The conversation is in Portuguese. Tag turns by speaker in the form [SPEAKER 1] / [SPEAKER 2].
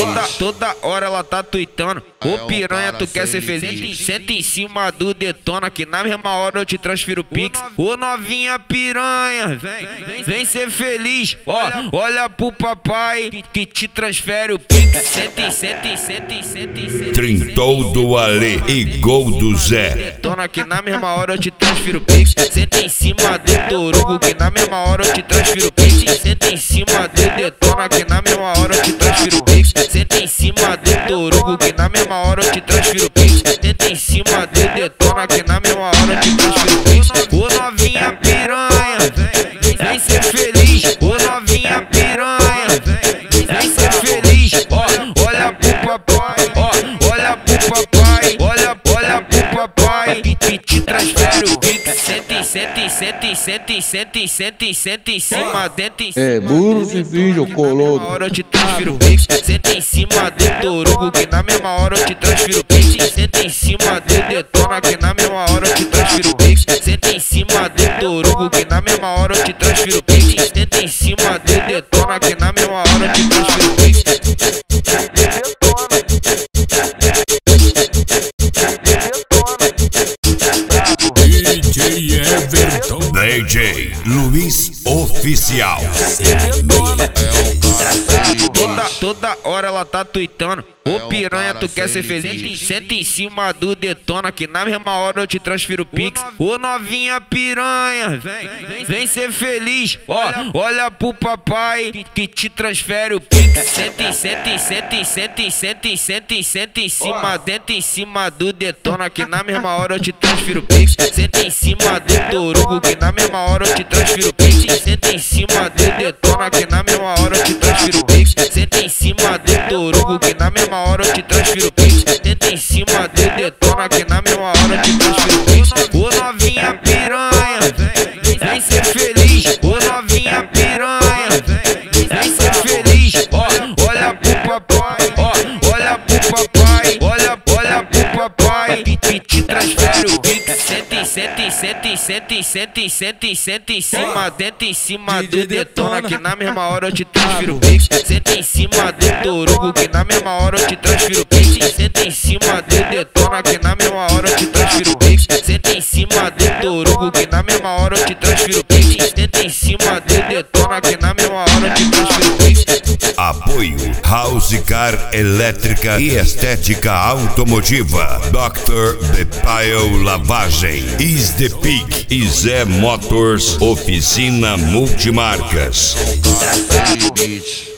[SPEAKER 1] Toda hora ela tá tuitando. Ô piranha, tu quer ser feliz? Senta em cima do detona, que na mesma hora eu te transfiro o pix. Ô novinha piranha, vem ser feliz. Ó, olha pro papai que te transfere o pix. Senta.
[SPEAKER 2] Trintou do Ale e gol do Zé.
[SPEAKER 1] Detona, que na mesma hora eu te transfiro o pix. Senta em cima do torugo, que na mesma hora eu te transfiro o pix. Senta em cima do detona, que na mesma hora eu te transfiro o pix. Senta em cima do torugo, que na mesma hora eu te transfiro o pix. Senta em cima do detona, que na mesma hora eu te transfiro o pix. Ô novinha piranha, vem ser feliz. Ô novinha piranha, vem ser feliz. Ó, olha pro papai, ó, olha pro papai, olha pro papai que te transfere o pix. Senta em cima dentro.
[SPEAKER 3] É burro esse filho, colodo.
[SPEAKER 1] Na hora eu te transfiro o pix. Senta em cima do torugo, que na mesma hora eu te transfiro o pix. Senta em cima do detona, que na mesma hora eu te transfiro o pix. Senta em cima do torugo, que na mesma hora eu te transfiro o pix. Senta em cima do detona, que na mesma hora eu te transfiro o pix.
[SPEAKER 2] DJ Everton, DJ Luiz Oficial.
[SPEAKER 1] Toda hora ela tá tuitando. Ô piranha, tu quer ser feliz? Senta em cima do detona, que na mesma hora eu te transfiro o pix. Ô novinha piranha, vem ser feliz. Ó, olha pro papai que te transfere o pix. Senta em cima dentro, em cima do detona, que na mesma hora eu te transfiro o pix. Senta em cima do torugo, que na mesma hora eu te transfiro o pix. Senta em cima do detona, que na mesma hora eu te transfiro o pix. Senta em cima do torugo, que na mesma hora eu te transfiro o pix. Senta em cima do detona, que na mesma hora eu te transfiro o pix. Ô novinha piranha, vem ser feliz. Ô novinha piranha, vem ser feliz. Ó, olha pro papai, ó, olha pro papai, olha pro papai que te transfere o pix. Senta em cima dentro, em cima do detona, que na mesma hora eu te transfiro o pix. Senta em cima do torugo, que na mesma hora eu te transfiro o pix. Senta em cima do detona, que na mesma hora eu te transfiro o pix. Senta em cima do torugo, que na mesma hora eu te transfiro o pix. Senta em cima do detona, que na mesma hora eu te transfiro o pix.
[SPEAKER 2] Apoio House Car Elétrica e Estética Automotiva. Dr. Bepaio Lavagem. Is the Pig e Zé Motors Oficina Multimarcas.